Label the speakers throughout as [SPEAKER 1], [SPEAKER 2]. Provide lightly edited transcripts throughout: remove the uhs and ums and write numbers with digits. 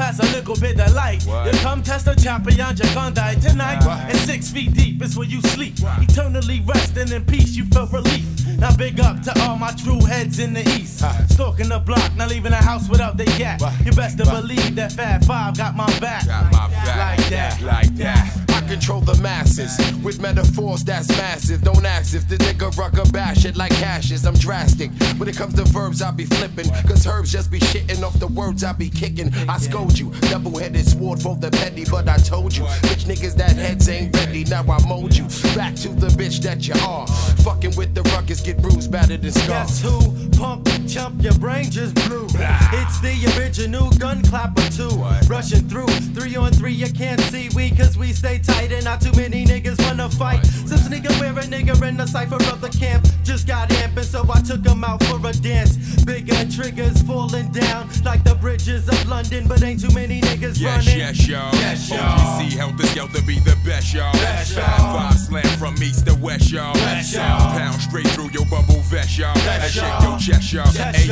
[SPEAKER 1] pass a little bit of light. You come test the champion, you're gonna die tonight. And 6 feet deep is where you sleep. Eternally resting in peace, you feel relief. Now big up to all my true heads in the east. Stalking the block, not leaving the house without the yak. You best to believe that Fat Five got my back. Like that.
[SPEAKER 2] Like that. I control the masses with metaphors that's massive. Don't ask if the nigga rucker bash it like ashes. I'm drastic. When it comes to verbs, I be flipping. Cause herbs just be shitting off the words I be kicking. I scold you, double-headed sword for the petty. But I told you, bitch niggas that heads ain't ready. Now I mold you back to the bitch that you are. Fucking with the ruckus, get bruised, battered and scarred.
[SPEAKER 1] Guess who? Pump, chump, your brain just blew. It's the original gun clapper too. Rushing through, 3 on 3, you can't see we, cause we stay tight and not too many niggas wanna fight. Since nigga wear a nigga in the cypher of the camp just got amping, so I took him out for a dance. Bigger triggers falling down like the bridges of London, but ain't too many niggas running.
[SPEAKER 2] Yes, y'all.
[SPEAKER 1] Yes, y'all.
[SPEAKER 2] OGC helter skelter be the best, y'all. Five slam from east to west, y'all. Pound straight through your bubble vest, y'all. And shake your chest, y'all. Hey,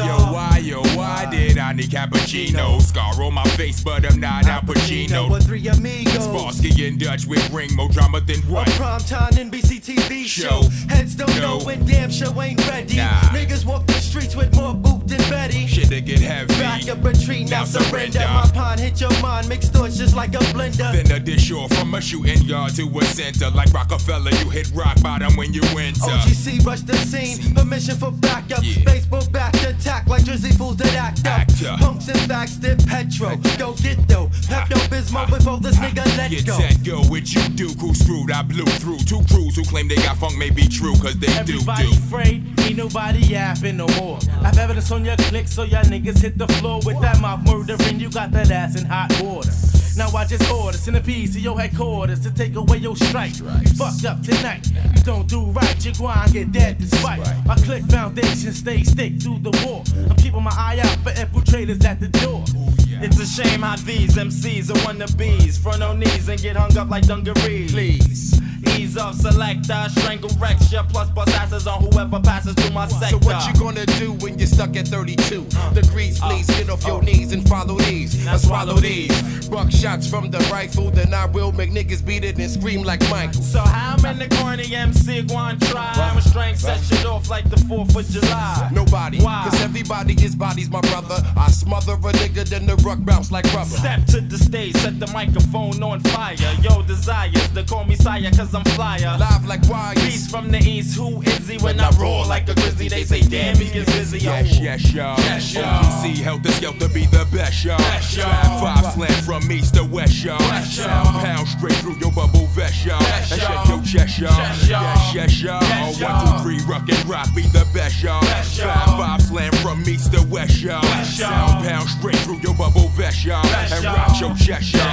[SPEAKER 2] why did I need cappuccino? Scar on my face, but I'm not Al Pacino.
[SPEAKER 1] With 3 amigos.
[SPEAKER 2] Sparsky and Dutch with bring more drama than what?
[SPEAKER 1] A primetime NBC TV show. Heads don't know when damn show ain't ready. Niggas walk the streets with more boot than Betty.
[SPEAKER 2] Shit to get heavy.
[SPEAKER 1] Back up retreat, now surrender. My pond hit your mind, mixed thoughts just like a blender.
[SPEAKER 2] Then a dish off from a shooting yard to a center. Like Rockefeller, you hit rock bottom when you enter.
[SPEAKER 1] OGC rush the scene, permission for backup. Baseball back attack like Jersey fools that act up. Punks and facts, dip petro. Go get though, Pepto-Bismol before this nigga let
[SPEAKER 2] get
[SPEAKER 1] go.
[SPEAKER 2] Set, go, what you do, who screwed, I blew through. 2 crews who claim they got funk may be true, cause they
[SPEAKER 1] Everybody
[SPEAKER 2] do.
[SPEAKER 1] afraid, ain't nobody yapping no more. I've evidence on your click, so y'all niggas hit the floor with that mouth murdering. You got that ass in hot water. Now I just order centipedes to your headquarters to take away your stripes. You fucked up tonight. You don't do right, you go and get dead despite. My click foundation stay stick through the war. I'm keeping my eye out for infiltrators at the door. It's a shame how these MCs are wannabes. Front on knees and get hung up like dungarees.
[SPEAKER 2] Please.
[SPEAKER 1] Ease off selector, strangle wrecks ya, plus bust asses on whoever passes through my sector.
[SPEAKER 2] So what you gonna do when you're stuck at 32 degrees? Please get off your knees and follow these. I swallow these. Buck shots from the rifle, then I will make niggas beat it and scream like Michael.
[SPEAKER 1] So how many corny MC go try? My strength set shit off like the 4th of July.
[SPEAKER 2] Nobody,
[SPEAKER 1] Why?
[SPEAKER 2] cause everybody is bodies, my brother. I smother a nigga, then the ruck bounce like rubber.
[SPEAKER 1] Step to the stage, set the microphone on fire. Yo, desires to call me sire, cause I'm flyer.
[SPEAKER 2] Live like wires.
[SPEAKER 1] Beast from the east, who is he? When I roar like a grizzly, they say damn, he gets busy.
[SPEAKER 2] Yes, y'all. OGC helter skelter be the best, y'all. Five slam from east to west, y'all. Pound straight through your bubble vest, y'all. And shake your chest, y'all. Yes, y'all. 1, 2, 3, rock and rock be the best, y'all. Five slam from east to west, y'all. Pound straight through your bubble vest, y'all. And rock your chest, y'all.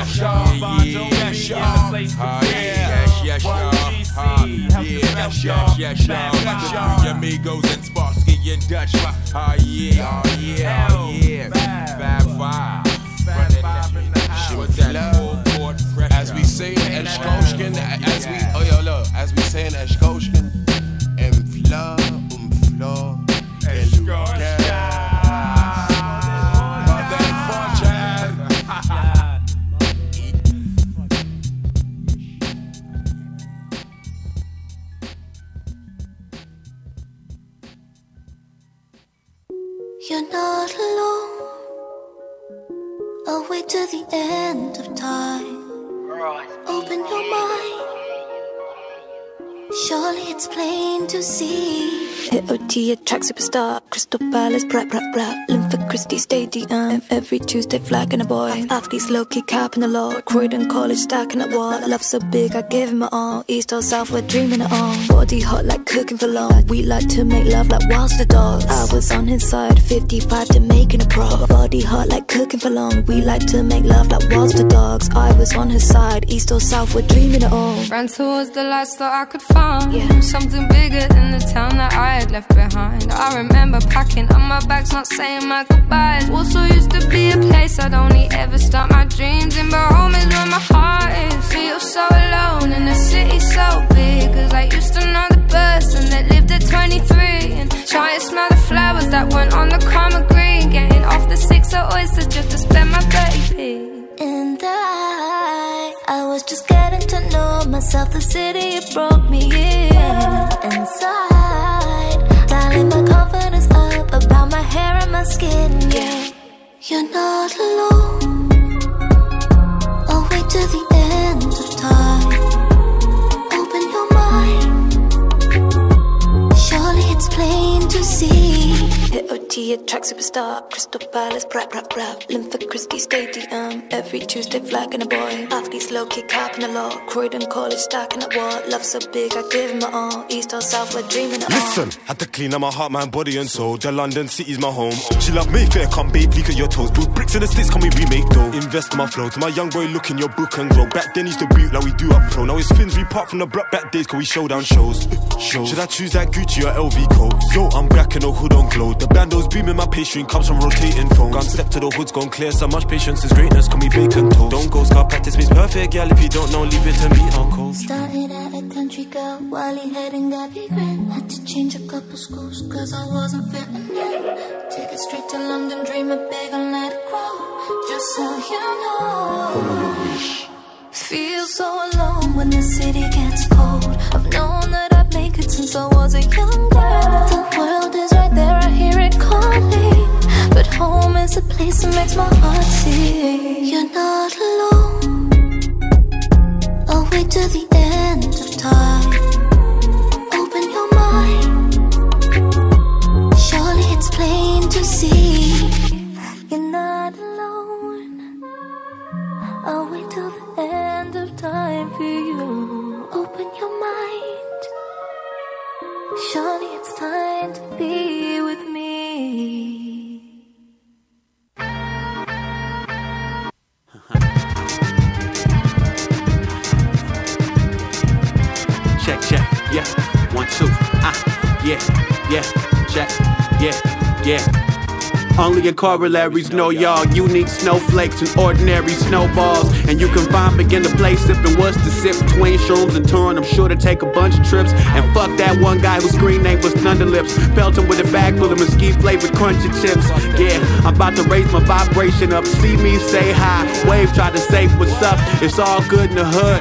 [SPEAKER 2] Yes, y'all. Yes, y'all. Yes, y'all. The 3 amigos and Sparsky and Dutch. Yeah. Fab Five. As we say in Eschkoshken, as we say in Eschkoshken, Fleur,
[SPEAKER 3] You're not alone. I'll wait till the end of time. Open your mind. Surely it's plain to see.
[SPEAKER 4] AOT attract superstar. Crystal Palace, brat. Linford Christie Stadium. Every Tuesday flagging a boy. Athletes low-key capping the law. Croydon College stacking the wall. Love so big, I gave him my all. East or South, we're dreaming it all. Body hot like cooking for long. We like to make love like whilst the dogs. I was on his side, 55 to making a pro. Body hot like cooking for long. We like to make love like whilst the dogs. I was on his side, East or South, we're dreaming it all.
[SPEAKER 5] Ran towards the lights that I could find. Something bigger than the town that I had left behind. I remember packing up my bags, not saying my goodbyes. Also used to be a place I'd only ever start my dreams in, but home is where my heart is. Feel so alone in a city so big, cause I used to know the person that lived at 23 and try and smell the flowers that went on the Karma Green. Getting off the 6 oysters just to spend my 30p.
[SPEAKER 4] told myself the city, it broke me in. Inside, dialing my confidence up about my hair and my skin, yeah. You're not alone. I'll wait till the end of time. Open your mind. Surely it's plain to see. Hit OT, a track superstar. Crystal Palace, rap, Linford Christie Stadium. Every Tuesday, flagging a boy. Athletes low-key capping the law. Croydon College, stacking at war. Love so big, I give him my all. East or south, we're dreaming it all.
[SPEAKER 6] Listen, had to clean up my heart, mind, body and soul. The London city's my home. She love Mayfair, come babe, leak at your toes. Build bricks in the sticks, can we remake though? Invest in my flow, to my young boy, look in your book and grow. Back then used to boot like we do up pro. Now it's fins, we part from the block back days, cause we show down shows. Should I choose that Gucci or LV coat? Yo, I'm black and no hood on glow. The bando's beaming, my pastry comes from rotating phone. Gone step to the hoods, gone clear. So much patience is greatness, can we bacon toast? Don't go scar, practice makes perfect, girl. If you don't know, leave it to me, uncle.
[SPEAKER 3] Started at a country girl, Wally head and Gabby Grant. Had to change a couple schools, cause I wasn't fitting in. Take it straight to London, dream it big and let it grow. Just so you know.
[SPEAKER 4] Feel so alone when the city gets cold. I've known that I'd make it since I was a young girl. The world is right there, I hear it calling. But home is a place that makes my heart sing.
[SPEAKER 3] You're not alone. I'll wait till the end of time. Open your mind. Surely it's plain to see.
[SPEAKER 4] You're not alone. I'll wait till the end of time for you.
[SPEAKER 3] Open your mind.
[SPEAKER 4] Surely it's time to be with me.
[SPEAKER 7] Check, yeah, 1, 2, yeah, check, yeah. Only in corollaries know y'all unique snowflakes and ordinary snowballs. And you can find me in the place sipping what's to sip between shrooms and touring. I'm sure to take a bunch of trips. And fuck that one guy whose screen name was Thunderlips. Pelton with a bag full of mesquite flavored crunchy chips. Yeah, I'm about to raise my vibration up. See me, say hi. Wave, try to say what's up. It's all good in the hood.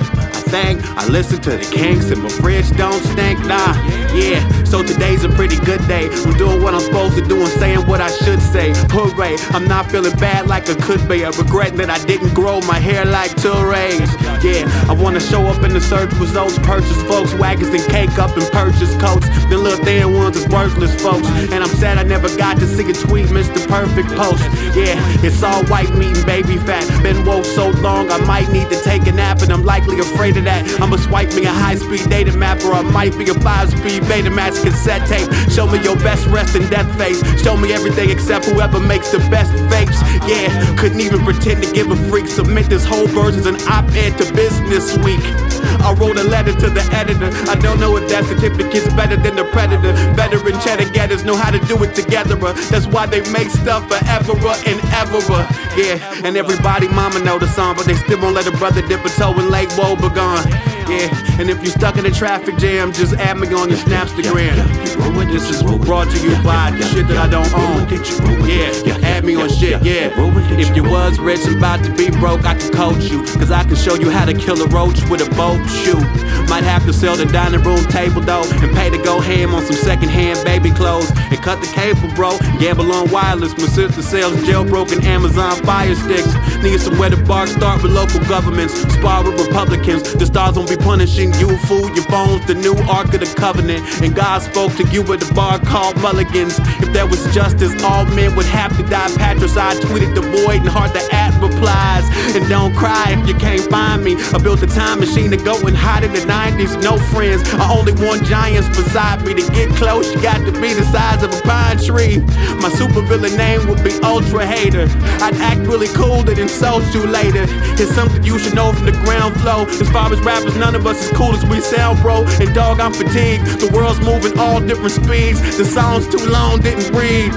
[SPEAKER 7] I listen to the Kinks and my fridge don't stink, nah, yeah. So today's a pretty good day. I'm doing what I'm supposed to do and saying what I should say. Hooray, I'm not feeling bad like I could be. I'm regretting that I didn't grow my hair like Tourette's. Yeah, I wanna show up in the search results, purchase Volkswagens and cake up and purchase coats. The little thin ones is worthless, folks. And I'm sad I never got to see a tweet, Mr. Perfect Post. Yeah, it's all white meat and baby fat. Been woke so long I might need to take a nap, and I'm likely afraid of that. I'ma swipe me a high-speed data map, or I might be a 5-speed Betamax cassette tape. Show me your best rest and death face. Show me everything except whoever makes the best fakes. Yeah, couldn't even pretend to give a freak. Submit this whole version as an op-ed to Business Week. I wrote a letter to the editor. I don't know if that certificate's better than the Predator. Veteran cheddar getters know how to do it together. That's why they make stuff forever and ever. Yeah, and everybody mama know the song, but they still won't let a brother dip a toe in Lake Wobegon. Yeah, and if you're stuck in a traffic jam, just add me on your Snapstagram. This is brought to you by the shit that I don't own. Yeah, add me on shit, yeah. If you was rich and about to be broke, I can coach you. Cause I can show you how to kill a roach with a boat shoe. Might have to sell the dining room table though, and pay to go ham on some secondhand baby clothes. And cut the cable, bro, gamble on wireless. My sister sells jailbroken Amazon Fire Sticks. Need somewhere to bark, start with local governments. Spar with Republicans, the stars won't be punishing you. Fool your phones, the new Ark of the Covenant. And God spoke to you at a bar called Mulligan's. If there was justice, all men would have to die. Patricide tweeted the void and hard to add replies. And don't cry if you can't find me. I built a time machine to go and hide in the 90s. No friends, I only want giants beside me. To get close, you got to be the size of a pine tree. My supervillain name would be Ultra Hater. I'd act really cool and insult you later. It's something you should know from the ground floor. As far as rappers, none of us as cool as we sound, bro. And dog, I'm fatigued. The world's moving all different speeds. The song's too long, didn't read.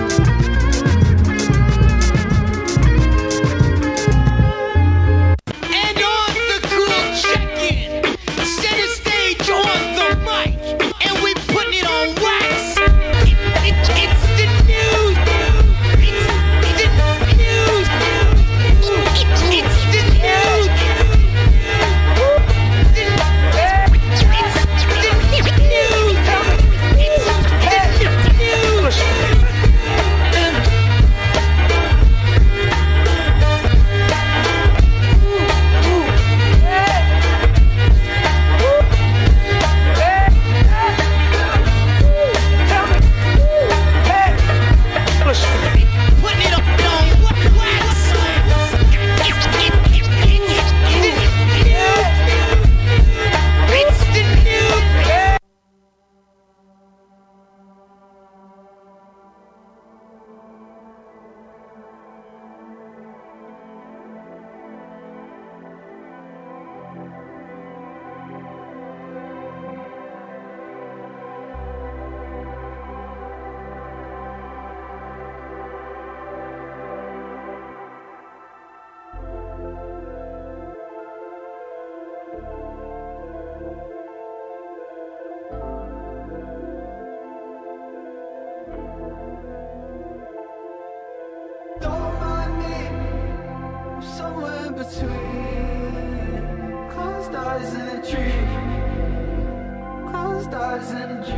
[SPEAKER 8] somewhere in between. Closed eyes in a dream. Closed eyes in a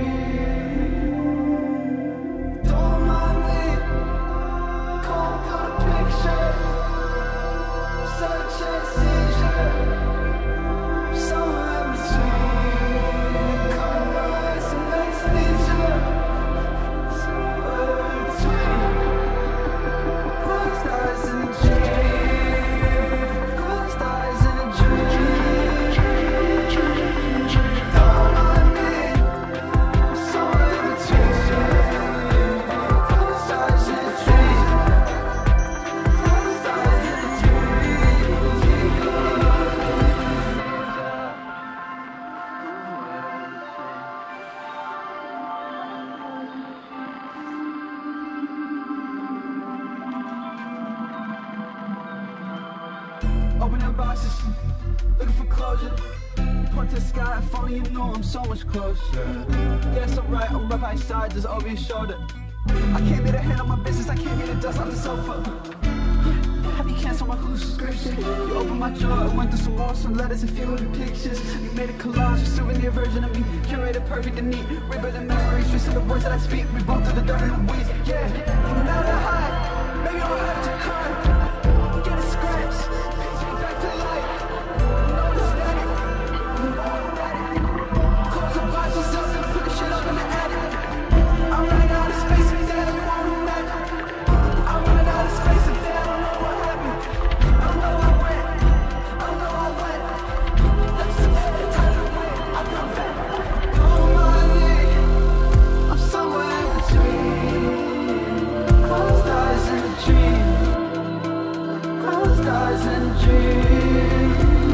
[SPEAKER 8] dream. Don't mind me. Cold cut picture. Search and seizure. Somewhere in between. Cold eyes and anesthesia. Somewhere in between. Closed eyes in a dream. Closed eyes in a dream. Don't mind me. Somewhere in between. Closed eyes in a dream. Closed eyes in a Opening boxes, looking for closure. Point to the sky, if only you know I'm so much closer. Yeah, it's alright, I'm right by your side, just over your shoulder. I can't be the head of my business, I can't be the dust on the sofa. Have you canceled my Hulu subscription? You opened my drawer, I went through some more, some letters and few of the pictures. You made a collage, a souvenir version of me, curated perfect and neat. Remember the memories, twisting the words that I speak. We both through the dirt and the weeds, yeah. From now to high, maybe I don't have to cry. Get a scratch, piece me back to life. No static, you know I'm at it. Close the boxes up and put the shit up in the attic. I'm running out of space, and dad, you won't imagine. I'm running out of space, and dad, I don't know what happened. I know I went, I know I went. Left some shit, time to win, I come back. Don't mind me, I'm somewhere in between. Closed eyes in a dream. Closed eyes in a dream.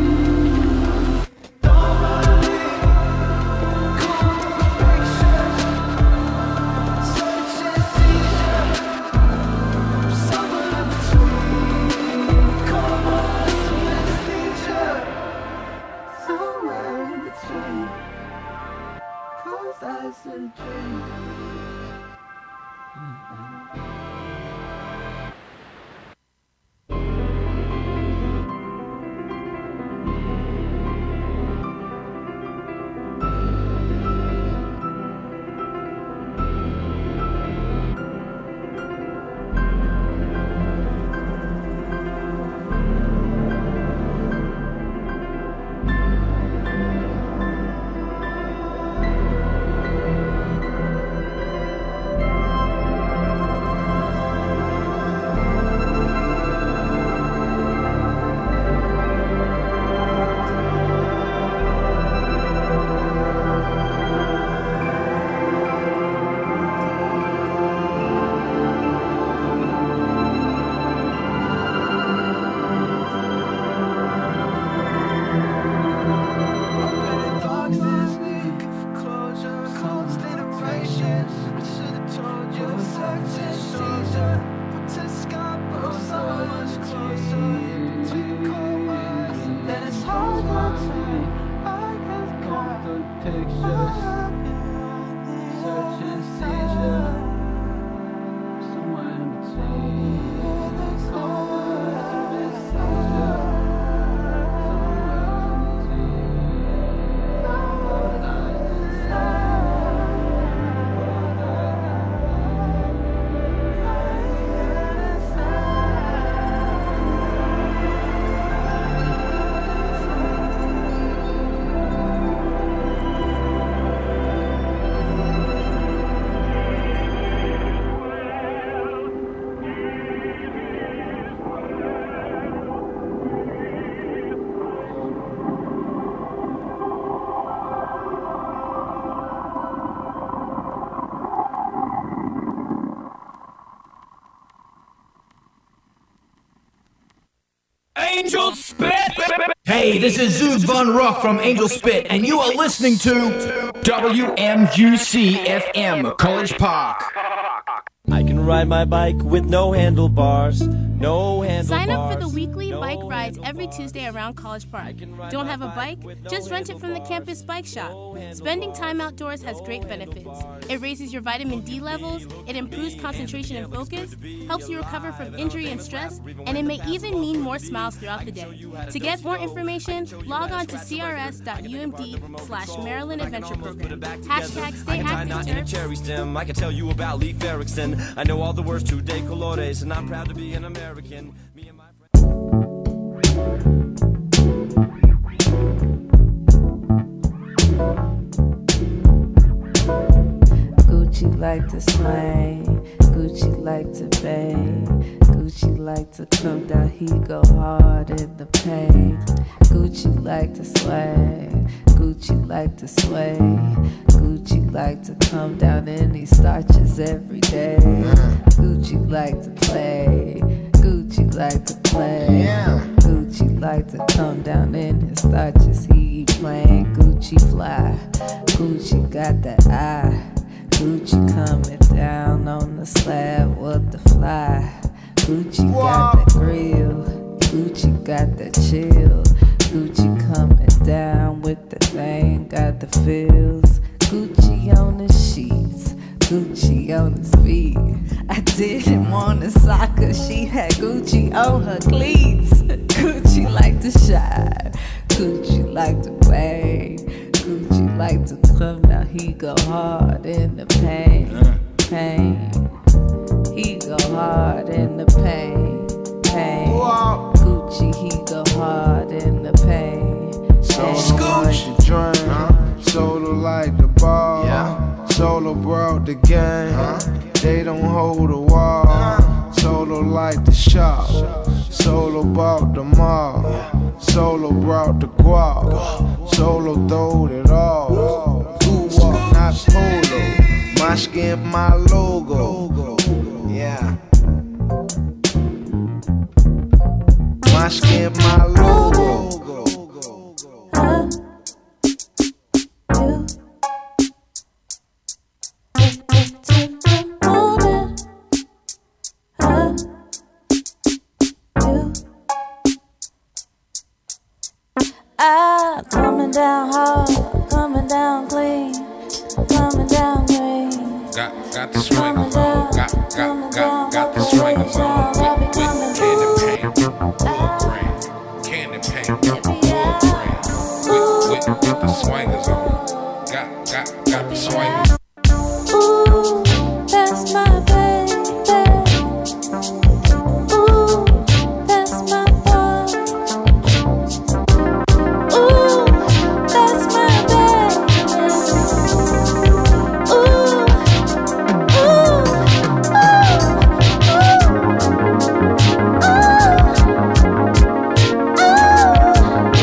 [SPEAKER 8] Don't mind me. Cold pictures. Search and seizure. Somewhere in between. Cold eyes and anesthesia. Somewhere in between. Closed eyes in a dream.
[SPEAKER 9] Angel Spit! Hey, this is Zoog Von Rock from Angel Spit, and you are listening to WMUC FM, College Park.
[SPEAKER 10] I can ride my bike with no handlebars. no handlebars.
[SPEAKER 11] Sign up for the weekly bike rides every Tuesday around College Park. Don't have a bike? Just rent it from the campus bike shop. Spending time outdoors has great benefits. It raises your vitamin D levels, it improves concentration and focus, helps you recover from injury and stress, and it may even mean more smiles throughout the day. To get more information, log on to crs.umd/Maryland Adventure Program. Hashtag stay active.
[SPEAKER 10] Cherry stem. I can tell you about Leif Erikson. I know all the words to De Colores, and I'm proud to be an American. Me and my
[SPEAKER 12] Gucci like to swing, Gucci like to bang, Gucci like to come down, he go hard in the pain. Gucci like to swing, Gucci like to swing, Gucci like to come down in these starches every day. Gucci like to play, Gucci like to play, Gucci like to come down in his starches, he playing. Gucci fly, Gucci got that eye, Gucci coming down on the slab with the fly. Gucci got that grill, Gucci got that chill, Gucci coming down with the thing, got the feels. Gucci on the sheets, Gucci on his feet. I didn't want a sock 'cause she had Gucci on her cleats. Gucci like to shine, Gucci like to bang, Gucci like to come down, he go hard in the pain, pain. He go hard in the pain, pain. Gucci, he go hard in the pain.
[SPEAKER 13] Solo like the drink, solo like the ball, solo brought the game, they don't hold the wall. Solo like the shop, solo bought the mall, solo brought the guap, solo throwed it all. Who walk not polo, my skin my logo, yeah. My skin my logo.
[SPEAKER 12] I'm coming down hard, coming down clean, coming down green.
[SPEAKER 2] Got the swingers on, got the swingers on. With candy paint, wood grain, candy paint, wood grain. With the swingers on, got the swingers.
[SPEAKER 12] Ooh, that's my baby. Ooh, that's my boy. Ooh, that's my baby. Ooh, ooh, ooh, ooh, ooh.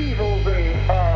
[SPEAKER 14] evils and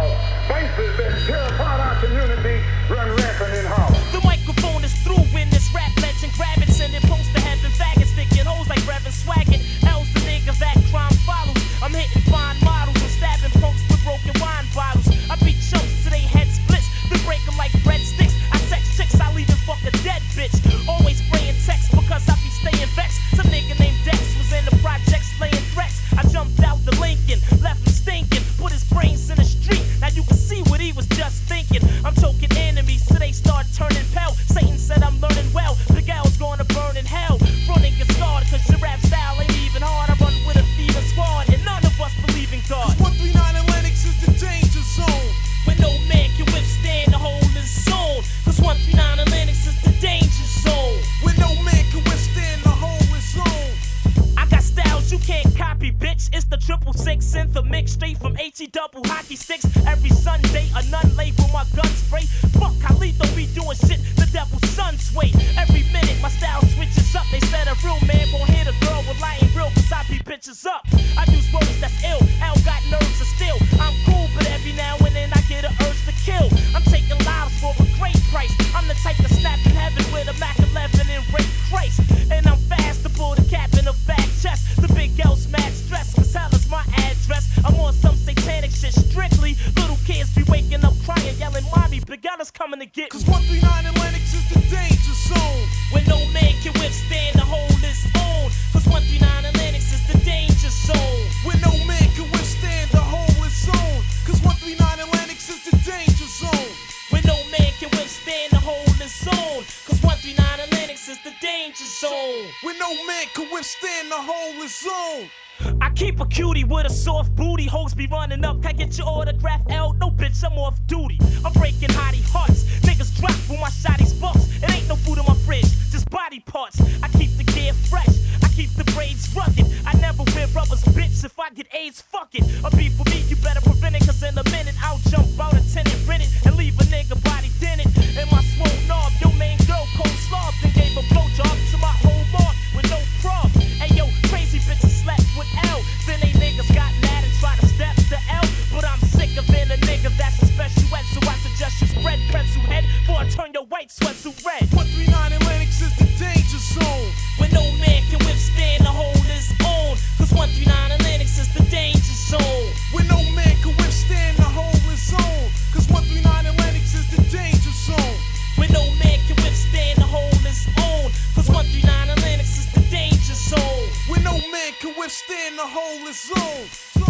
[SPEAKER 14] vices that tear apart our community run rampant in Harlem.
[SPEAKER 15] The microphone is through when this rap legend grab it, send it post to heaven, faggots sticking hoes like Reverend Swaggart. Else the nigga that crime follows. I'm hitting fine models and stabbing punks with broken wine bottles. I beat chumps to they head splits, then break them like breadsticks. I sex chicks, I leave and fuck a dead bitch. Always spraying text because I be staying vexed. Some nigga named Dex was in the projects laying threats. I jumped out the Lincoln, left him stinking, put his brains in the street. Now you can see what he was just thinking. I'm choking enemies till they start turning pale. Satan said I'm learning well. Big L's gonna burn in hell. Running gets started cause your rap style ain't even hard. I run with a thieving squad and none of us believe in God.
[SPEAKER 16] Cause 139 Atlantic is the danger zone.
[SPEAKER 15] When no man can withstand the whole zone. Cause 139 Atlantic is the danger zone.
[SPEAKER 16] When no man can withstand the whole zone.
[SPEAKER 15] I got styles you can't copy, bitch. It's the 666 synth, a mix straight from HE double hockey sticks. Every Sunday, a nun lay with my gun spray. Fuck, Khalito be doing shit, the devil's son sway. Every minute, my style switches up. They said a real man won't hit a girl with lying real, cause I beat bitches up. I use words that's ill, L got nerves of steel. I'm cool, but every now and then I get an urge to kill. I'm taking lives for a great price. I'm the type to snap in heaven with a Mac 11 and rape Christ. And I'm fast to pull the cap in a back chest. The big L smash stress, cause hell is my address. I'm on some satanic shit strictly. Little kids be waking up crying, yelling, Mommy, Big L is coming to get me.
[SPEAKER 16] Cause 139 Atlantic is the danger zone.
[SPEAKER 15] When no man can withstand the whole his own. Cause 139 Atlantic is the danger zone.
[SPEAKER 16] When no man can withstand the whole its own. Cause 139 Atlantic is the danger zone.
[SPEAKER 15] When no man can withstand the whole his own. Cause 139 Atlantic is the danger zone.
[SPEAKER 16] When no man can withstand the whole its own.
[SPEAKER 15] I keep a cutie with a soft booty. Hoes be running up. Can I get your autograph, L? No, bitch, I'm off duty. I'm breaking hottie hearts. Niggas drop when my shotties bucks. It ain't no food in my fridge, just body parts. I keep the gear fresh. I keep the braids rugged. I never wear rubbers, bitch. If I get AIDS, fuck it. A beef for me, you better prevent it. Cause in a minute, I'll jump out a tenant, rent it, and leave a nigga body dented. And my swole knob, your main girl, cold slob. Then gave a blowjob to my whole mark with no prob. Hey yo, crazy bitches slept with L. Then they niggas got mad and tried to step the L. But I'm sicker than a nigga that's a special ed. So I suggest you spread pretzel head before I turn your white sweatsuit red.
[SPEAKER 16] 139 Atlantic is the danger zone.
[SPEAKER 15] When no man can withstand the whole his own. Cause 139 Atlantic is the danger zone.
[SPEAKER 16] When no man can withstand the whole his own. Cause 139 Atlantic is the danger zone.
[SPEAKER 15] When no man can withstand the whole his own. Cause 139 Atlantic is the danger zone.
[SPEAKER 16] When no man can withstand the whole his own.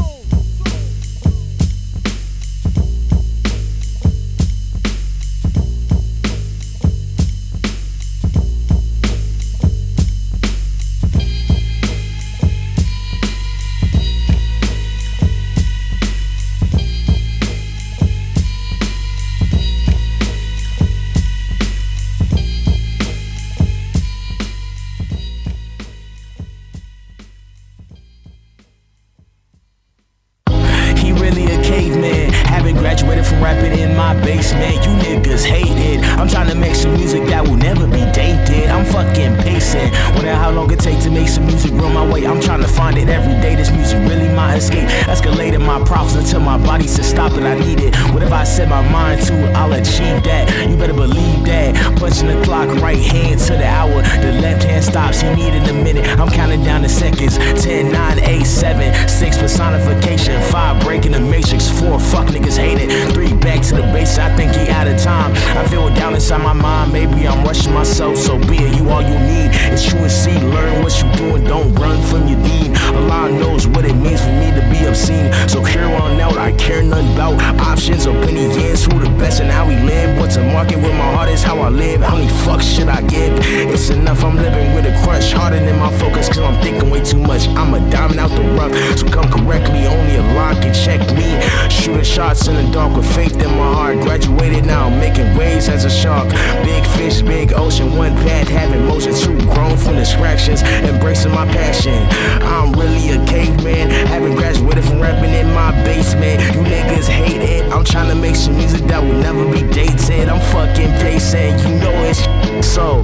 [SPEAKER 9] Graduated from rapping in my basement. You niggas hate it. I'm trying to make some music that will never be dated. I'm fucking pacing. Wonder how long it take to make some music run my way. I'm trying to find it every day. This music really my escape. Escalated my props until my body said stop it. I need it. Whatever I set my mind to, I'll achieve that. You better believe that. Punching the clock, right hand to the hour. The left hand stops. You need it a minute. I'm counting down the seconds. 10, 9, 8, 7, 6 personification. 5 breaking the matrix. 4 fuck niggas hate it. 3 back to the base, I think he out of time. I feel it down inside my mind, maybe I'm rushing myself. So be it, you all you need. It's true and see, learn what you doing, don't run from your deed. Allah knows what it means for me to be obscene. So here on out, I care nothing about options or penny yens. Who the best and how we live. What's a market with my heart is how I live. How many fucks should I give? It's enough, I'm living with a crutch. Harder than my focus, cause I'm thinking way too much. I'm a diamond out the rough, so come correctly, only Allah can check me. Shooting shots in the dark with faith in my heart. Graduated now, making waves as a shark. Big fish, big ocean, one path, having motion. 2 grown from distractions, embracing my passion. I'm really a caveman, having graduated from rapping in my basement. You niggas hate it. I'm trying to make some music that will never be dated. I'm fucking pacing, you know it's so.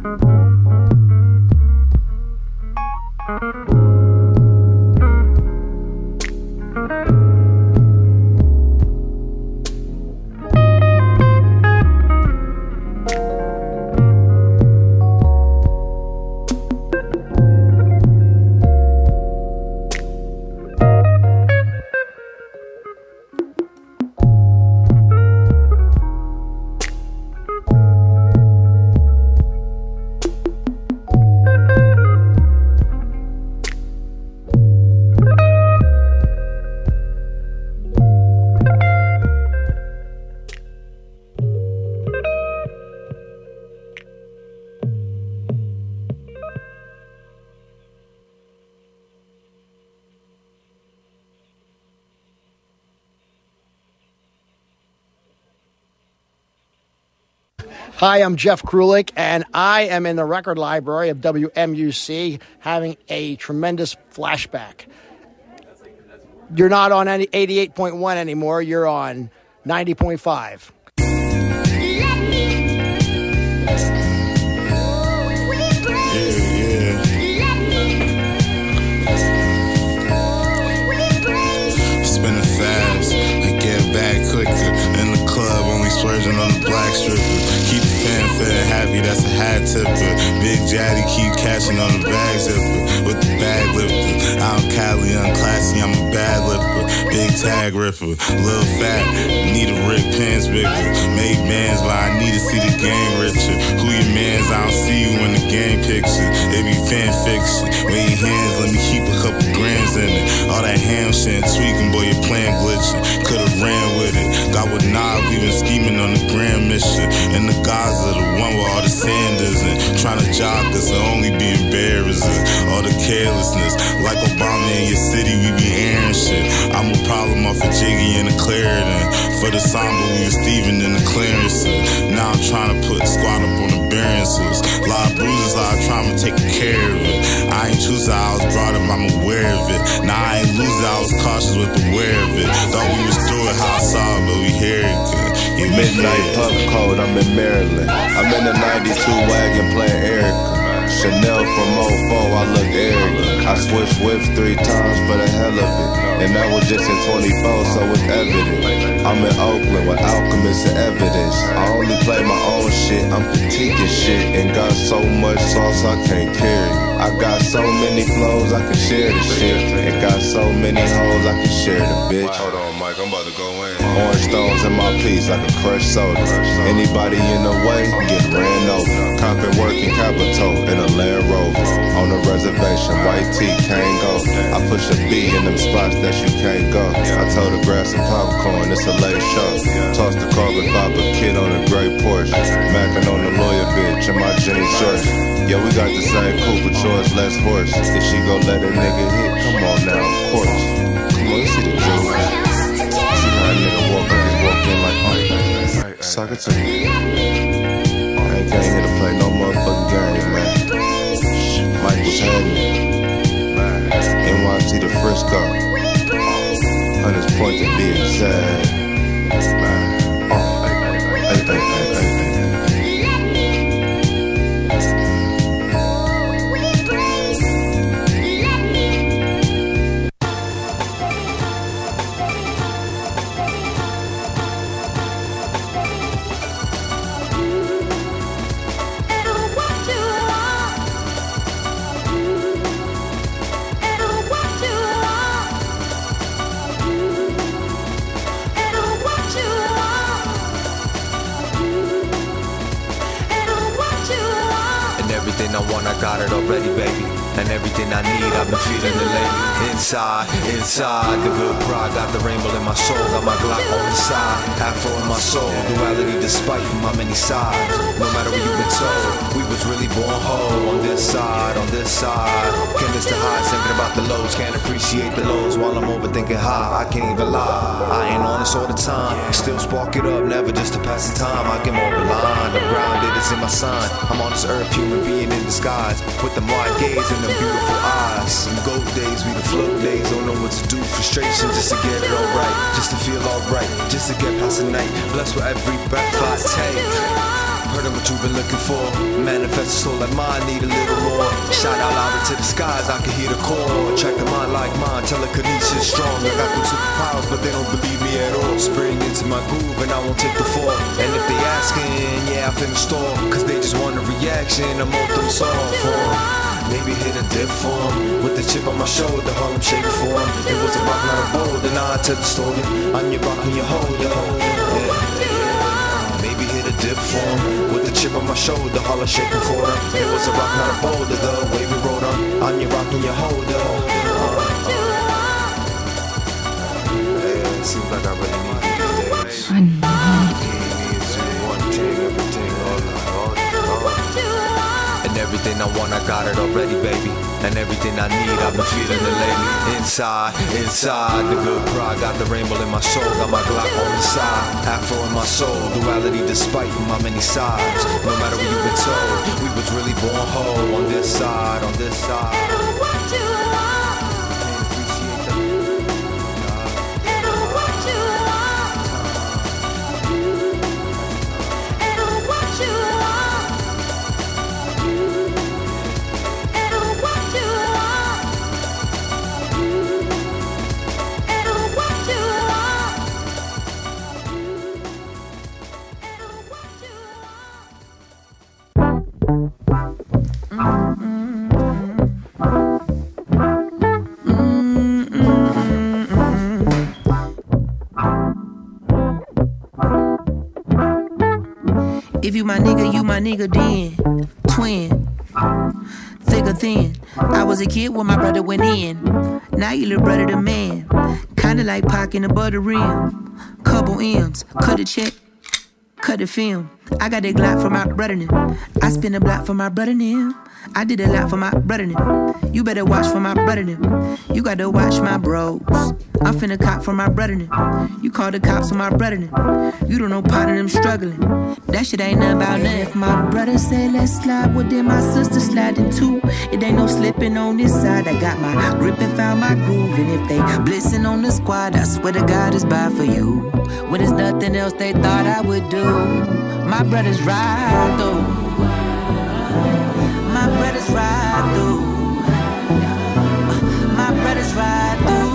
[SPEAKER 17] Hi, I'm Jeff Krulik, and I am in the record library of WMUC having a tremendous flashback. You're not on any 88.1 anymore. You're on 90.5.
[SPEAKER 18] Spinning fast, I get back quicker. In the club, only splurging on the black stripper. Keep the fan feeling happy, that's a hat tipper. Big Daddy keep catching on the bag zipper. With the bag lifter, I'm Cali, unclassy, I'm a bad lipper. Big tag ripper, little fat, need a Rick Pants bigger. Made bands, but I need to see the game richer. Who your mans, I don't see you in the game picture. They be fan fiction, wave hands, let me keep a couple grams in it. All that ham shit, tweaking, boy, your plan glitching. Could've ran with it, got with Knob, we been scheming on the grand mission. And the Gaza, the one with all the Sanders and trying to jock us and only be embarrassing. All the carelessness, like Obama in your city, we be airing shit. I'm a problem off of Jiggy and the Clarendon. For the Samba, we was Steven in the clearances. Now I'm trying to put squad up on the Bearances. Lot of bruises, lot of trauma, taking care of it. I ain't choose how I was brought up, I'm aware of it. Now I ain't lose it, I was cautious with the wear of it. Thought we was through it, how I saw it, but we hear it good.
[SPEAKER 19] Midnight pub code, I'm in Maryland. I'm in the 92 wagon playing Erica. Chanel from 04, I look arrogant. I switched whips 3 times for the hell of it. And that was just in 24, so it's evident. I'm in Oakland with alchemists and evidence. I only play my own shit, I'm critiquing shit. And got so much sauce I can't carry. I got so many flows, I can share the shit. And got so many hoes, I can share the bitch.
[SPEAKER 18] Hold on, Mike, I'm about to go in.
[SPEAKER 19] Orange stones in my piece like a crushed soda. Anybody in the way, get ran over. Compton working Capitol in a Land Rover. On the reservation, white tee can't go. I push a B in them spots that you can't go. I told her grab some popcorn, it's a late show. Toss the carbon fiber kid on a gray Porsche. Mackin' on the lawyer bitch in my jeans shirt. Yeah, we got the same coupe, but yours less horse. If she gon' let a nigga hit, come on now, of course. Come on, you see the juice. See how a nigga walk up, he walk in like, alright, suck it to me. I ain't came here to play no motherfucking game, man. Mike was happening. NYT to Frisco. Hunters Point to be exact. Hey.
[SPEAKER 20] Everything I want, I got it already, baby. And everything I need, I've been feeding the lady. Inside, the good pride. Got the rainbow in my soul, got my Glock on the side. Afro in my soul, duality despite my many sides. No matter what you've been told, we was really born whole. On this side. Can't miss the highs, thinking about the lows. Can't appreciate the lows while I'm overthinking high. I can't even lie, I ain't honest all the time. Still spark it up, never just to pass the time. I get more blind, I'm grounded, it's in my sign. I'm on this earth, human being in disguise. With them wide gaze and them beautiful eyes. Some gold days, we the float days. Don't know what to do, frustration just to get it alright. Just to feel alright, just to get past the night. Blessed with every breath I take. Heard of what you've been looking for. Manifest a soul like mine, need a little more. Shout out louder to the skies, I can hear the core. Attract a mind like mine, telekinesis strong. I got them superpowers, but they don't believe me at all. Spring into my groove and I won't take the fall. And if they asking, yeah, I finna store. Cause they just want a reaction, I'm on them soft form. Maybe hit a dip form. With the chip on my shoulder, Harlem shake form. It was a rock, not a boulder, now I tell the story. I'm your rock and you hold, yeah. Maybe hit a dip form. With the chip on my shoulder, Harlem shaking for them. It was a rock, not a boulder, the way we rode on. I'm your rock and you hold, it seems like I really need you these days. I And everything I want, I got it already, baby. And everything I need, I've been feeling it lately. Inside, the good pride. Got the rainbow in my soul, got my Glock on the side. Afro in my soul, duality despite my many sides. No matter what you've been told, we was really born whole. On this side, on this side.
[SPEAKER 21] If you my nigga then. Twin. Thick or thin. I was a kid when my brother went in. Now you little brother the man. Kinda like Pac in the butter rim. Couple M's. Cut a check. Cut the film. I got that Glock for my brother now. I spin a block for my brother now. I did a lot for my brother now. You better watch for my brother now. You gotta watch my bros. I'm finna cop for my brother now. You call the cops on my brother now. You don't know part of them struggling. That shit ain't nothing about nothing. If my brother say let's slide, well then my sister sliding too. It ain't no slipping on this side. I got my grip and found my groove. And if they blitzing on the squad, I swear to God it's bad for you. When there's nothing else they thought I would do. My brothers ride through. My brothers ride through. My brothers ride through.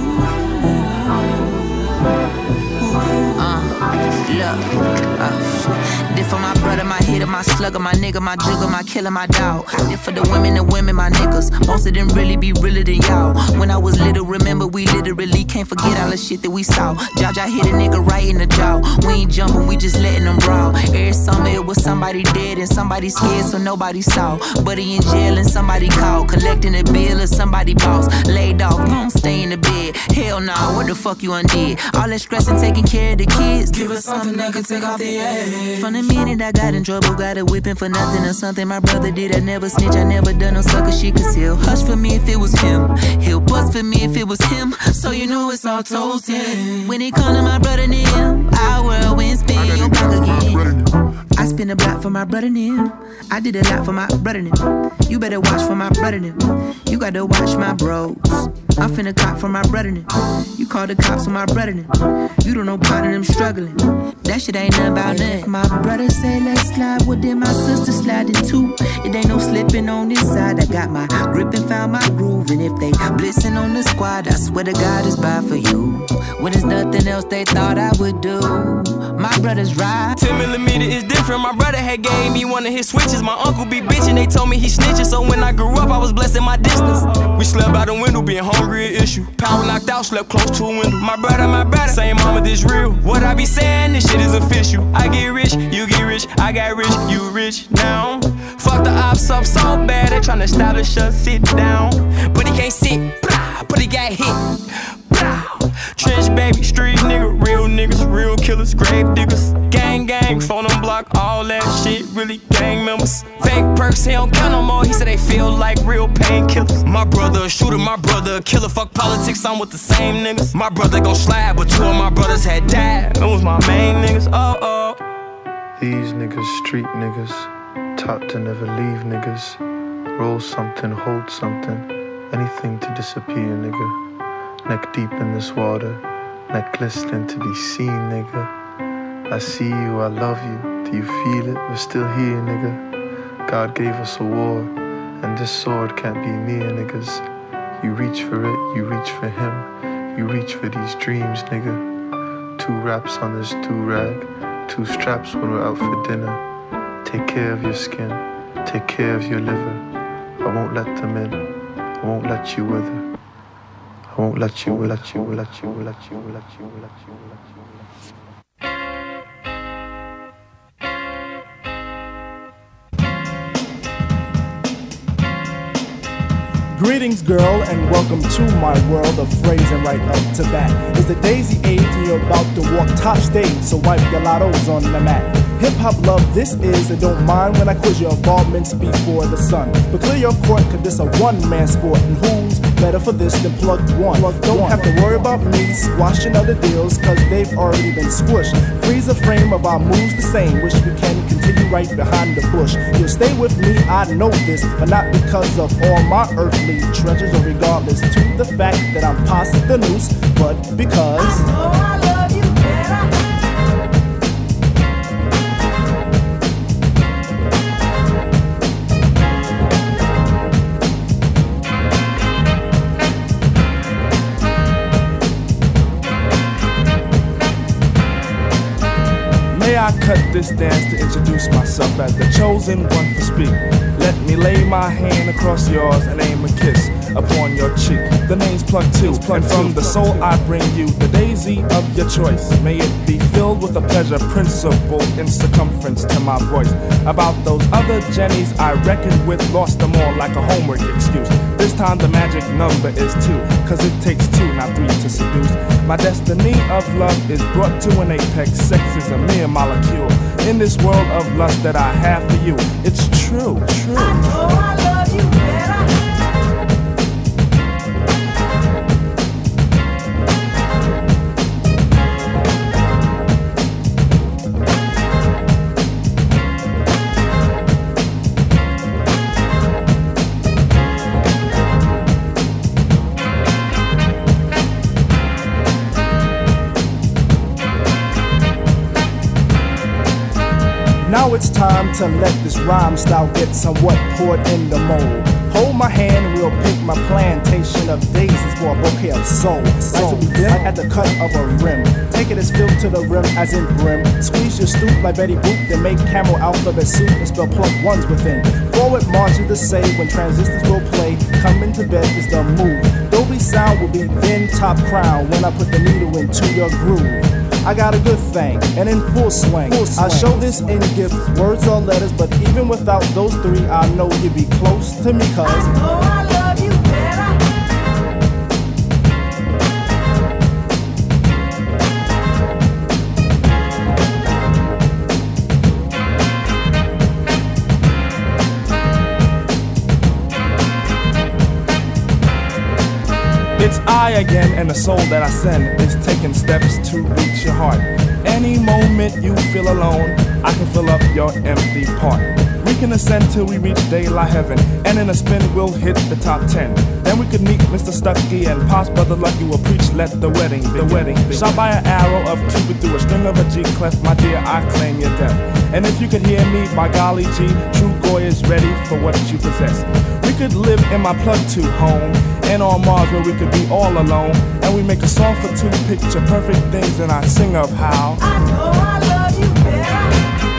[SPEAKER 21] Did for my brother, my hitter, my slugger, my nigga, my jugger, my killer, my dog. Did for the women, my niggas. Most of them really be realer than y'all. When I was little, remember we literally can't forget all the shit that we saw. Jaja hit a nigga right in the jaw. We ain't jumping, we just letting them brawl. Every summer it was somebody dead and somebody scared, so nobody saw. Buddy in jail and somebody called, collecting a bill or somebody boss. Laid off, gon' stay in the bed. Hell nah, what the fuck you undid? All that stress and taking care of the kids. Give us something that can take off the edge. From the minute I got in trouble, got a whipping for nothing or something my brother did. I never snitch, I never done no sucker shit. Cause he'll hush for me if it was him. He'll bust for me if it was him. So you know it's all toasted. When it come to my brother Nim, our world wins spin your block again. I spin a block for my brother Nim. I did a lot for my brother Nim. You better watch for my brother Nim. You gotta watch my bros. I'm finna cop for my brother Nim. You call the cops on my brother Nim. You don't know part of them struggling. That shit ain't nothing about nothing. My brother say let's slide, well then my sister sliding too. It ain't no slipping on this side. I got my grip and found my groove. And if they blitzing on the squad, I swear to God it's bad for you. When there's nothing else they thought I would do. My brother's right.
[SPEAKER 22] 10mm is different. My brother had gave me one of his switches. My uncle be bitching, they told me he snitching. So when I grew up, I was blessed in my distance. We slept out the window, being hungry an issue. Power knocked out, slept close to a window. My brother, same mama, this real. What I be saying, this shit is official. I get rich, you get rich, I got rich, you rich now. Fuck the ops up so bad, they tryna establish us, sit down. But he can't sit, but he got hit. Trench baby, street nigga, real niggas, real killers, grave diggers. Gang, phone on block, all that shit, really gang members. Fake perks, he don't count no more, he said they feel like real painkillers. My brother a shooter, my brother a killer, fuck politics, I'm with the same niggas. My brother gon' slide, but 2 of my brothers had died. It was my main niggas, oh.
[SPEAKER 23] These niggas, street niggas, taught to never leave niggas. Roll something, hold something, anything to disappear, nigga. Neck deep in this water, neck glistening to be seen, nigga. I see you, I love you, Do you feel it? We're still here, nigga. God gave us a war, and this sword can't be near, niggas. You reach for it, you reach for him, you reach for these dreams, nigga. 2 wraps on this do-rag, 2 straps when we're out for dinner. Take care of your skin, take care of your liver. I won't let them in, I won't let you wither. I won't let you, let you, let you, let you, let you, let you, let you.
[SPEAKER 1] Greetings, girl, and welcome to my world of phrasing right up to bat. It's the daisy age and you're about to walk top stage, so wipe your lottos on the mat. Hip-hop love this is, and don't mind when I quiz your involvements before the sun. But clear your court, cause this a one-man sport, and who's better for this than plug one? Don't have to worry about me squashing other deals, cause they've already been squished. Freeze the frame of our moves the same, wish we can continue right behind the bush. You'll stay with me, I know this, but not because of all my earthly treasures, or regardless to the fact that I'm past the noose, but because I know I love you better. May I cut this dance to introduce myself as the chosen one for speak. Let me lay my hand across yours and aim a kiss upon your cheek. The name's Plug 2, and from the soul I bring you the daisy of your choice. May it be filled with a pleasure principle in circumference to my voice. About those other Jennies I reckoned with, lost them all like a homework excuse. This time the magic number is 2, cause it takes 2, not 3 to seduce. My destiny of love is brought to an apex. Sex is a mere molecule in this world of lust that I have for you. It's true, true. I know I love you better. Now it's time to let this rhyme style get somewhat poured in the mold. Hold my hand and we'll pick my plantation of daisies for a bouquet of soul. Nice to begin at the cut of a rim. Take it as filled to the rim as in brim. Squeeze your stoop like Betty Boop, then make camel alphabet soup and spell plug ones within. Forward march is the say when transistors will play. Coming to bed is the move. Dolby sound will be then top crown when I put the needle into your groove. I got a good thing, and in full swing. I show this in gifts, words or letters, but even without those 3, I know you'd be close to me, cause I know I love you better. It's I again, and the soul that I send is taking steps to reach your heart. Any moment you feel alone, I can fill up your empty part. We can ascend till we reach daylight heaven, and in a spin we'll hit the top 10. Then we could meet Mr. Stucky and Pops Brother Lucky will preach, let the wedding be. Shot by an arrow of Cupid through a string of a G clef, my dear, I claim your death. And if you could hear me, by golly G, true Goy is ready for what you possess. We could live in my Plug 2 home, and on Mars where we could be all alone. And we make a song for 2 picture perfect things, and I sing of how I know I love you better.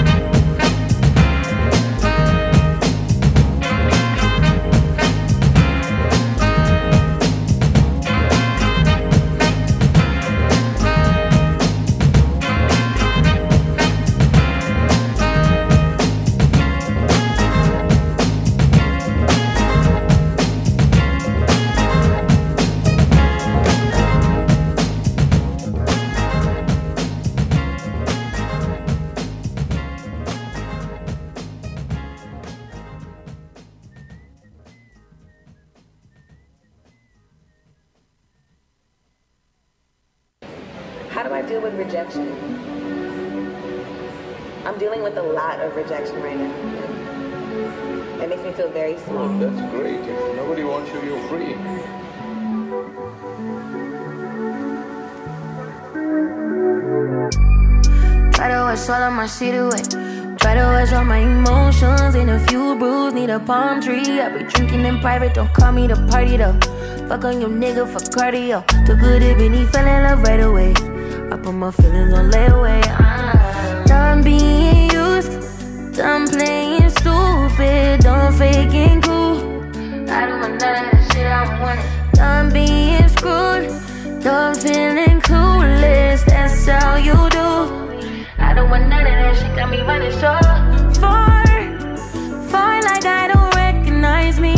[SPEAKER 5] How do I deal with rejection? I'm dealing with a lot of rejection right now. It makes me feel very small.
[SPEAKER 6] Well, that's great. If nobody wants you, you're free.
[SPEAKER 3] Try to wash all of my shit away. Try to wash all my emotions in a few brews, need a palm tree. I be drinking in private, don't call me to party though. Fuck on your nigga for cardio. Took good Ebony, fell in love right away. I put my feelings on layaway. Done being used, done playing stupid, done faking cool. I don't want none of that shit, I don't want it. Done being screwed, done feeling clueless, that's how you do. I don't want none of that shit, got me running short. Far like I don't recognize me.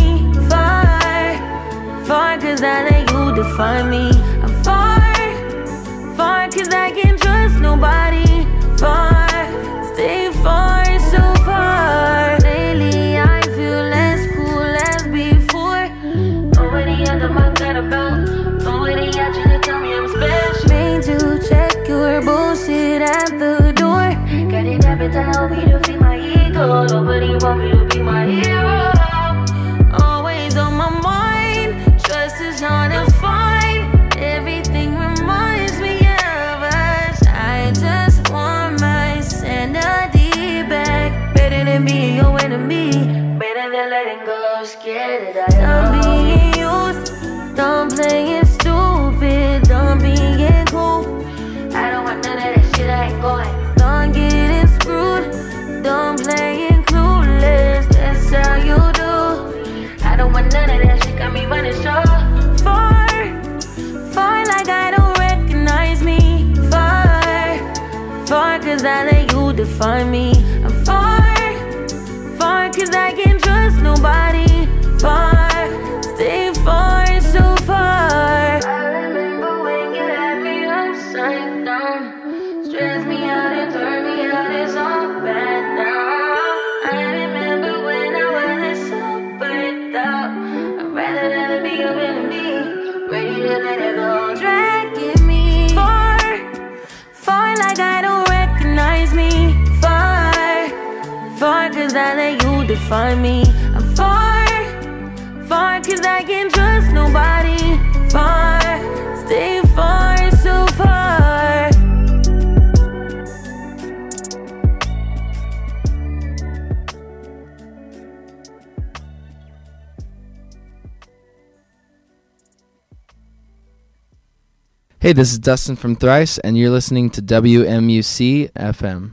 [SPEAKER 3] Far cause I let you define me. I'm far cause I can't trust nobody. Far, stay far, so far. Lately I feel less cool as before. Nobody under my gut about. Nobody out you to tell me I'm special. Made you check your bullshit at the door. Got it happen to help me to feed my ego. Nobody want me to be my hero. Always on my mind. Trust is hard to find. Everything reminds me of us. I just want my sanity back. Better than being your enemy. Better than letting go. Scared that I'm being used. Don't play it stupid. Don't being cool. I don't want none of that shit. I ain't going. Don't get it screwed. Don't play it clueless. That's how you do. I don't want none of that shit. Got me running short. Far like I don't recognize me. Far cause I let you define me. I'm far cause I can't trust nobody. Far, stay far, so far. I remember when you had me upside down. Stress me out and turn me out, it's all bad now. I remember when I wasn't so burnt out. I'd rather never be your enemy. Ready to let it go. Dragging me far like I don't recognize me. Far cause I let you define me. I'm far cause I can't trust nobody. Far, stay far, so far.
[SPEAKER 4] Hey, this is Dustin from Thrice, and you're listening to WMUC FM.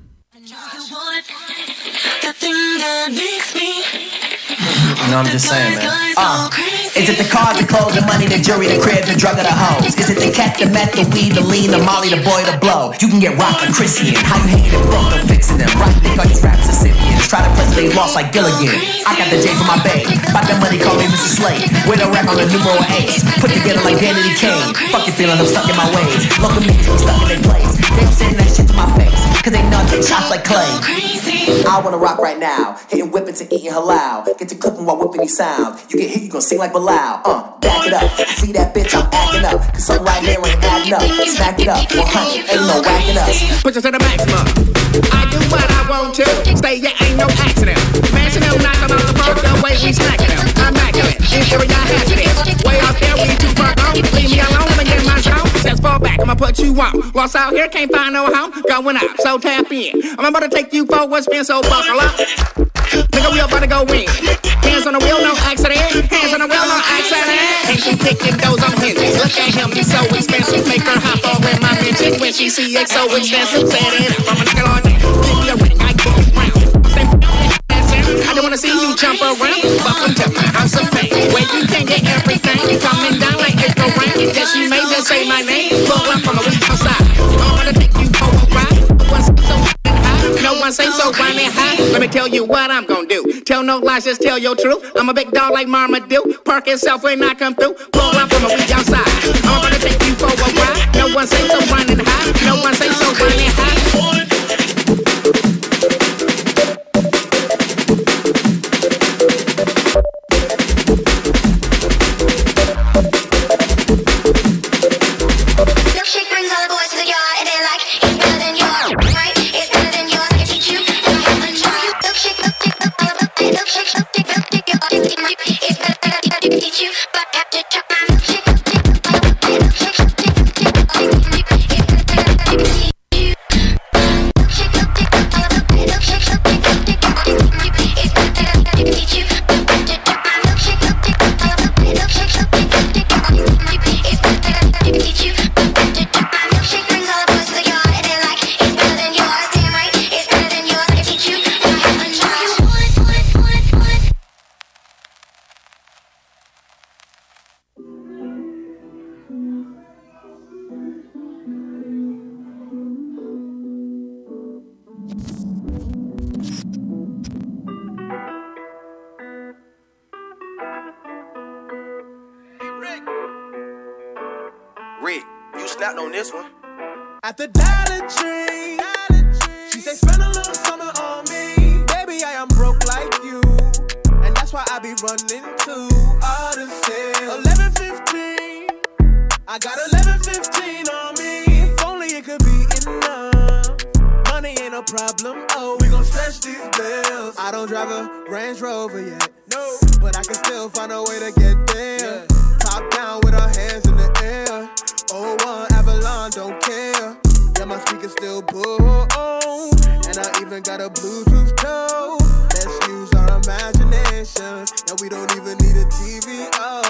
[SPEAKER 7] You know, I'm just saying, man. Is it the cars, the clothes, the money, the jewelry, the crib, the drug, or the hoes? Is it the cat, the meth, the weed, the lean, the molly, the boy, the blow? You can get rocked like Christian. How you hating it broke, I'm fixing them. Right, they thought these raps are Scythians. Try to press they lost like Gilligan. I got the J for my babe. About that money, call me Mr. Slade. With a rap on the numero 8. Put together like Danity Kane. Fuck your feelings, I'm stuck in my ways. Local niggas be stuck in their place. They be saying that shit to my face. Cause they know I take shots like Clay. I wanna rock right now. Hitting whippets and eating halal. Get to clipping while whipping these sounds. You get hit, you gon' sing like Bilal. Back it up. See that bitch, I'm acting up. Cause something right here ain't adding up. Smack it up. 100, ain't no whacking us.
[SPEAKER 8] Push us to the maximum. I do what I want to. Stay, yeah, ain't no accident. Mashing them, knock them out the park. The way we smacking them. I'm immaculate. In theory, I have it. Way out there, we too far gone. Leave me alone, I'ma get my zone. Just fall back, I'ma put you on. Lost out here, can't find no home. Going out, so tap in. I'm about to take you for what's been, so buckle up. Nigga, we about to go in. Hands on the wheel, no accident. Hands on the wheel, no accident. Ain't you picking those on hinges? Look at him, he's so expensive. Make her hop on with my mention. When she see it so expensive, set it up. I'm a nigga on that. Give me a ring, I get around. I don't wanna see you jump around. Welcome to my house of pain, where you can get everything. Coming down like April rain. Yes, you may just say my name. Pull up from a week outside. I'm gonna take you for a ride. No one say so grinding high. Let me tell you what I'm gonna do. Tell no lies, just tell your truth. I'm a big dog like Marmaduke. Park itself when I come through. Pull up from a week outside. I'm gonna take you for a ride. No one say so grinding high. No one say so grinding high.
[SPEAKER 10] snapped on this one.
[SPEAKER 16] At the Dollar Tree, she say spend a little summer on me. Baby, I am broke like you, and that's why I be running to all the sales. 11:15, I got 11:15 on me. If only it could be enough. Money ain't a problem. Oh, we gon' stretch these bills. I don't drive a Range Rover yet, no, but I can still find a way to get there. Top down with our hands in the air. 01 Avalon, don't care. Yeah, my speakers still boom. And I even got a Bluetooth toe. Let's use our imagination. Yeah, we don't even need a TV.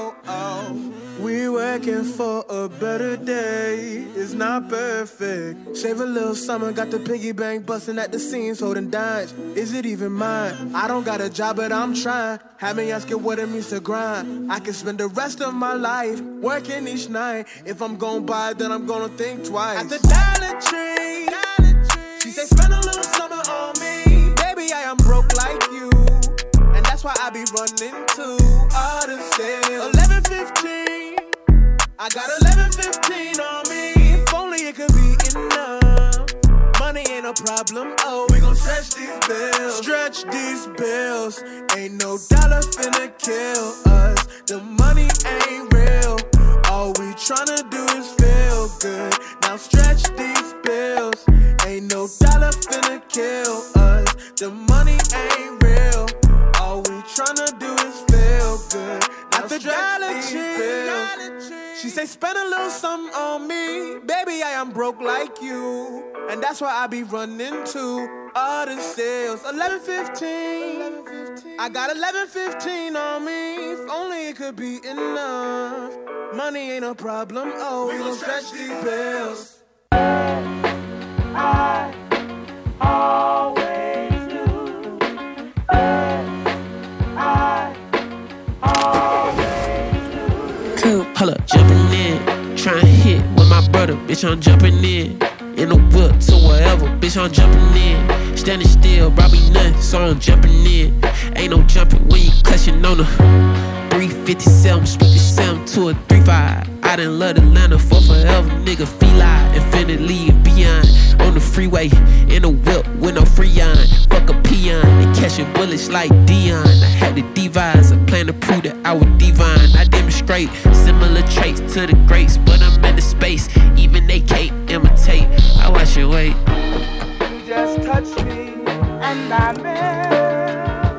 [SPEAKER 16] We working for a better day. It's not perfect. Shave a little summer, got the piggy bank busting at the seams, holding dimes. Is it even mine? I don't got a job, but I'm trying. Have me asking what it means to grind. I can spend the rest of my life working each night. If I'm gonna buy it, then I'm gonna think twice. At the Dollar Tree, she say spend a little summer on me. Baby, I am broke like you, and that's why I be running to all the sales. 11:15, I got 11:15 on me. If only it could be enough. Money ain't a problem. Oh, we gon' stretch these bills. Stretch these bills. Ain't no dollar finna kill us. The money ain't real. All we tryna do is feel good. Now stretch these bills. Ain't no dollar finna kill us. The money ain't real. All we tryna do is feel good. Now stretch these bills. She say spend a little something on me. Baby, I am broke like you, and that's why I be running to all the sales. 11:15, I got 11:15 on me. If only it could be enough. Money ain't a problem. Oh, we gon' stretch these bills. I always do. I always do.
[SPEAKER 11] Cool, hold up, jumping in, trying to hit with my brother, bitch, I'm jumping in. In the whip to wherever, bitch, I'm jumping in. Standing still, brought me nothing, so I'm jumping in. Ain't no jumping when you clutching on the 357, split the 7 to a 35. I done love Atlanta for forever, nigga, feel infinitely and beyond. On the freeway, in a whip with no freon. Fuck a peon, and catching bullets like Dion. I had to devise a plan to prove that I was divine. I demonstrate similar traits to the greats, but I'm in the space, even they can't imitate. I watch your weight.
[SPEAKER 16] You just touch me, and I melt.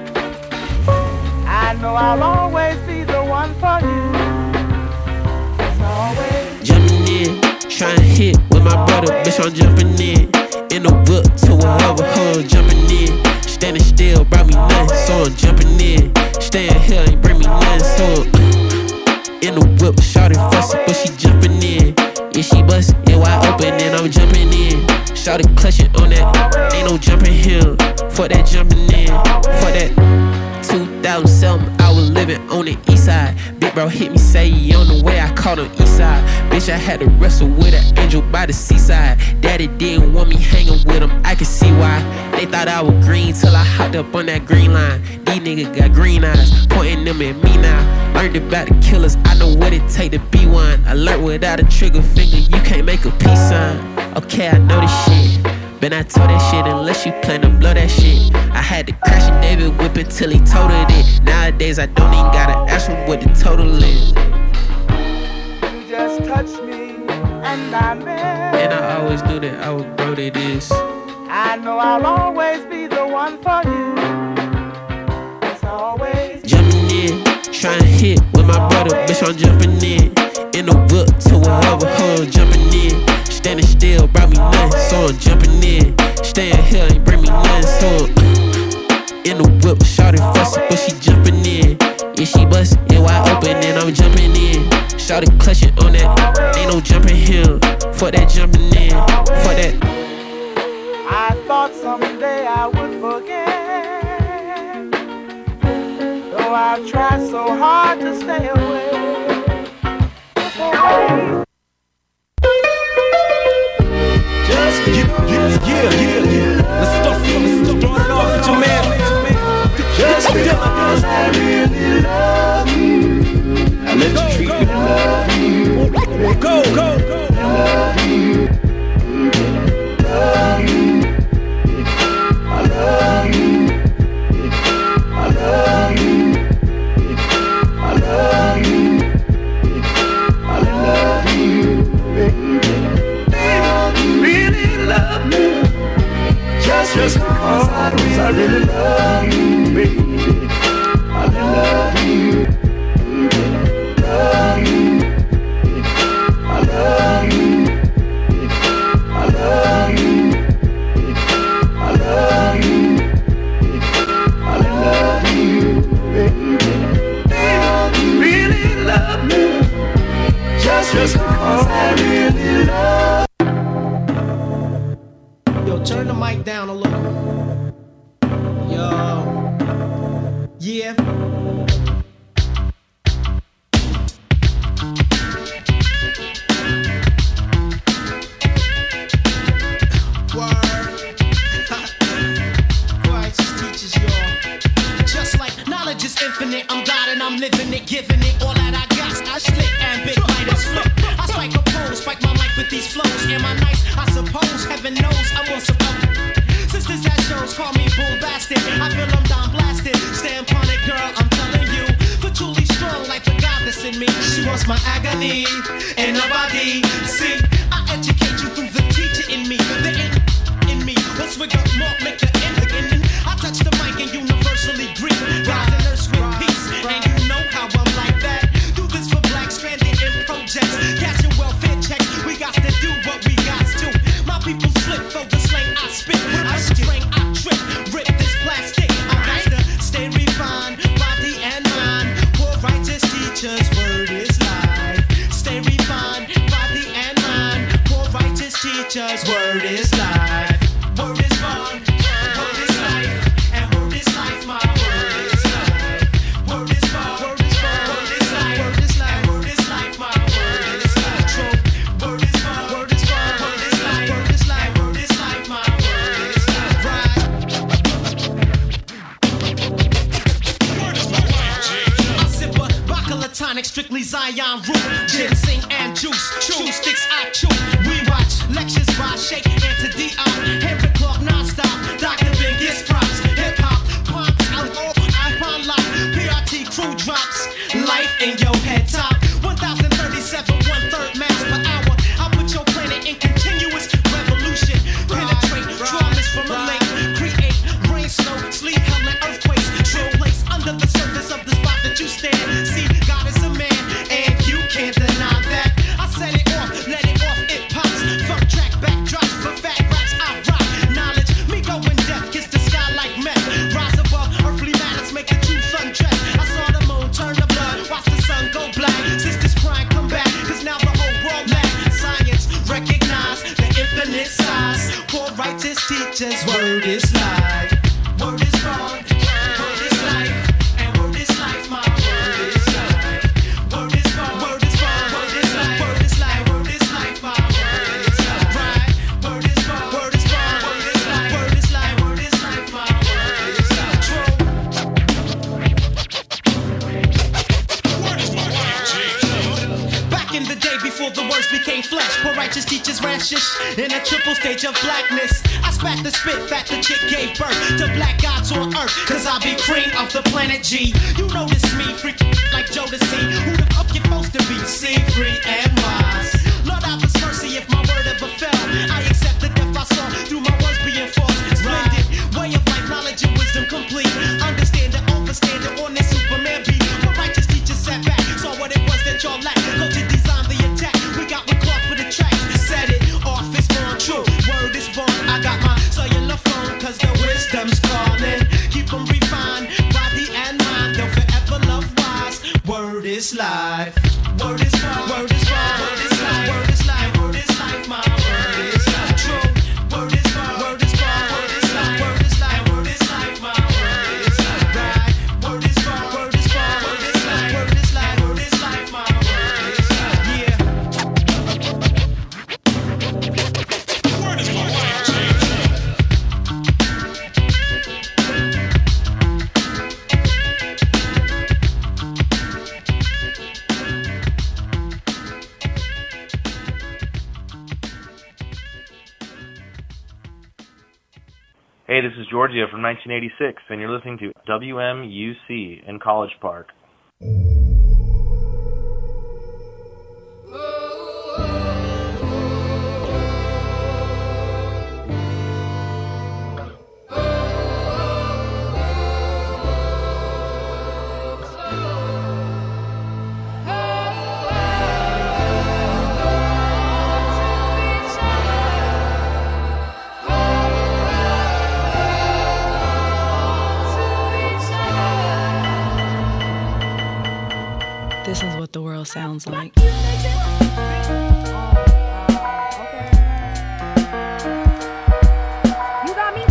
[SPEAKER 16] I know I'll always be the one for you. It's always
[SPEAKER 11] jumping in, trying to hit with my brother, bitch, I'm jumping in. In the whip to wherever, hold on, jumping in. Standing still, brought me nothing, so I'm jumping in. Staying here, ain't bring me nothing, so in the whip, shawty fussy, but she jumping in. If she bust it wide open, then I'm jumping in. Shawty clutching on that, ain't no jumping here. For that jumping in, for that 2007, I was living on the east side. Big bro hit me, say he on the way, I caught him east side. Bitch, I had to wrestle with an angel by the seaside. Daddy didn't want me hanging with him, I can see why. They thought I was green till I hopped up on that green line. These niggas got green eyes, pointing them at me now. Learned about the killers, I know what it take to be one. Alert without a trigger finger, you can't make a peace sign. Okay, I know this shit. Been I told that shit unless you plan to blow that shit. I had to crash and David whip it till he totaled it. Nowadays I don't even gotta ask him what the total is.
[SPEAKER 16] you just touch me, and I melt.
[SPEAKER 11] And I always knew that I would grow to this.
[SPEAKER 16] I know I'll always be the one for you. It's always
[SPEAKER 11] jumping in, trying to hit with my brother, bitch, I'm jumping in. In the whip to wherever, hold on, jumping in. Standing still, brought me nothing, so I'm jumping in. Staying here, ain't bring me nothing, so in the whip, shawty fussy, but she jumping in. If she bust it wide open, then I'm jumping in. Shawty clutching on that, ain't no jumping here. For that jumping in, for that.
[SPEAKER 16] I thought someday I would forget, though I've tried so hard to stay away.
[SPEAKER 13] Let's start it off with your man. Just because I really love you, I let you treat me like you. Go.
[SPEAKER 2] it down a little. Yo. Yeah. Knowledge is infinite, I'm God and I'm living it, giving it all that I got. I slick and big lighters flip. I spike a pole, spike my mic with these flows. Am I nice? I suppose, heaven knows I'm on some other. Sisters that shows call me boom bastard. I feel I'm down blasted. Stand upon it, girl, I'm telling you. For truly strong like the goddess in me. She wants my agony and nobody. See, I educate you through the teacher in me. The in me. Let's swig up more, make the end. I touch the mic and universally greet. Rise and nurse with peace. And you know how I'm like that. Do this for black stranded in projects. Cash your welfare checks. We got to do what we got to. My people slip for the slang I spit. I string, I trip. Rip this plastic. I got to stay refined. Body and mind. Poor righteous teachers. Word is life. Stay refined. Body and mind. Poor righteous teachers. Word is life. Word is born. Word is life. And word is life. My word is life. Word is born. Word is born. Word is life. Word is life. And word is life. My word is life. True. Word is born. Word is born. Word is life. Word is life. And word is life. My word is life. Right. I sip a Bacala tonic, strictly Zion root. Ginseng and juice. Chew sticks I chew. We watch lectures by Shake and to D.I. Henry Clark non-stop. Dr. Ben gets props. Hip-hop, pumps, iPhone lock. PRT crew drops. Life in your head top. 1,037, 1/3 miles per hour. I'll put your planet in continuous revolution. Penetrate, draw this from a lake. Create rain, snow, sleet, hell, and earthquakes. Drill lakes under the surface of the spot that you stand. See, God is a man, and you can't deny that. I set it off, let it off, it pops. Funk track, backdrops for fat raps. I rock knowledge. Me going deaf, kiss the sky like meth. Rise above earthly matters, make the truth undress. I saw the moon turn to blood, watch the sun go black. Sisters crying, come back, cause now the whole world lacks. Science recognize the infinite size. Poor righteous teachers, word is life. Word is born, word is life. And word is life, my word is life. Word is born, word is born, word is life. Word is life, word is life, my word is life. Right, word is born, word is born, word is life. Word is life, word is life, my word is life. True. Back in the day before the words became flesh, poor righteous teachers ran shish in a triple stage of blackness. I spat the spit, fat the chick gave birth to black gods on earth, cause I be cream of the planet G. You notice me, freak like Jodeci. Who the fuck you supposed to be? See, free and wise. Lord have his mercy if my word ever fell. I accept the death I saw through my words being false. Splendid way of life, knowledge and wisdom complete. Understand it, overstand it on this Superman beat. Poor righteous teachers sat back, saw what it was that y'all lacked. Go to design the attack. We got with Clark for the track. Set it off, it's born true. Word is born. I got my cellular phone, cause the wisdom's calling. Keep them refined, body and mind. They'll forever love wise. Word is life. Word is born. Word is born. Word is life. Word is life. Word is life. My word is life. True. Word is born. Word is born. Word is life. Word is life. Word is life. My word is life. Right. Word is born. Word is born. Word is life. Word is life. Word is life. My word is life. Yeah. Word is born.
[SPEAKER 10] Hey, this is Georgia from 1986, and you're listening to WMUC in College Park.
[SPEAKER 12] This is what the world sounds like.
[SPEAKER 5] You got me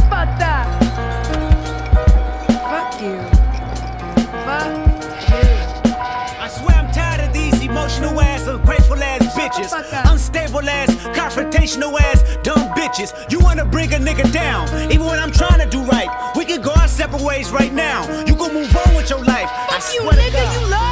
[SPEAKER 2] vicious, unstable ass, confrontational ass, dumb bitches. You wanna bring a nigga down, even when I'm trying to do right. We can go our separate ways right now. You gon' move on with your life.
[SPEAKER 9] Fuck you, nigga, you love